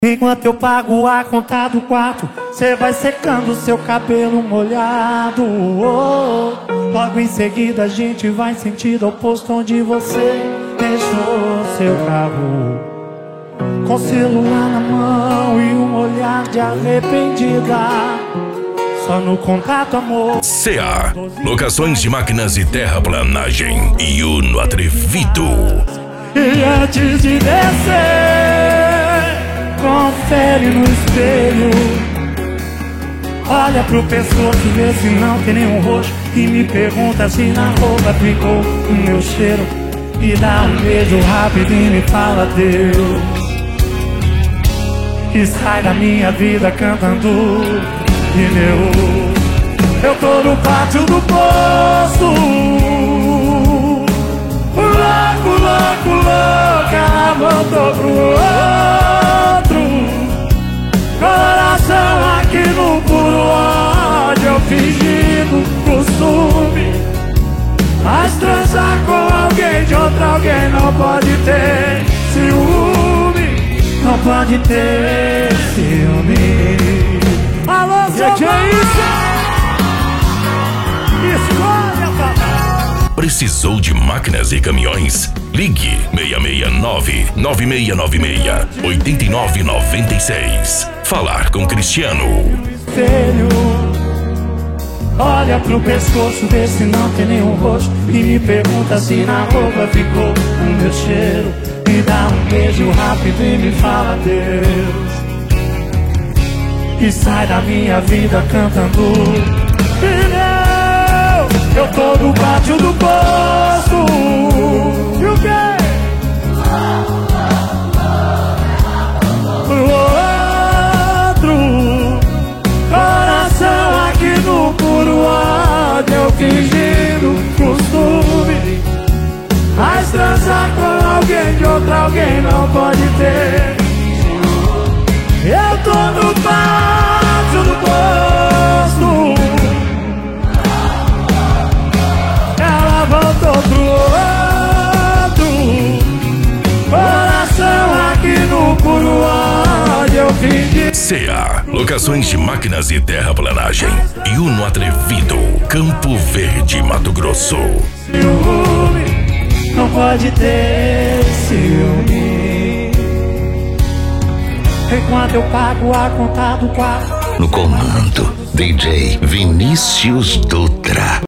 Enquanto eu pago a conta do quarto, cê vai secando seu cabelo molhado. Logo em seguida a gente vai em sentido oposto, onde você deixou seu carro, com o celular na mão e um olhar de arrependida. Só no contato, amor. CA Locações de Máquinas e Terraplanagem. E Uno Atrevido. E antes de descer, confere no espelho. Olha pro pescoço, vê se não tem nenhum roxo, e me pergunta se na roupa ficou o meu cheiro. E dá um beijo rápido e me fala Deus. E sai da minha vida cantando pneu. Eu tô no pátio do posto, louco, louco, louco. Ela voltou pro outro, coração aqui no puro ódio. Eu fingindo costume, mas transar com alguém de outro alguém não pode ter ciúme, não pode ter ciúme. Alô, que é isso? Escolha, papai. Precisou de máquinas e caminhões? Ligue 669-9696-8996. Falar com Cristiano. Espelho, olha pro pescoço, vê se não tem nenhum roxo, e me pergunta se na roupa ficou o meu cheiro. Me dá um beijo rápido e me fala Deus. E sai da minha vida cantando pneu. Eu tô no pátio do posto. E o quê? Pro outro, coração aqui no puro ódio. Eu fingindo costume, mas transar com alguém de outro alguém não pode ter. Eu tô no pátio do posto, ela voltou pro outro, coração aqui no puro ódio. Eu fingi. CA Locações de Máquinas e Terraplanagem. E Uno Atrevido, Campo Verde, Mato Grosso. Ciúme, não pode ter ciúme. Enquanto eu pago a conta do quarto. No comando, DJ Vinícius Dutra.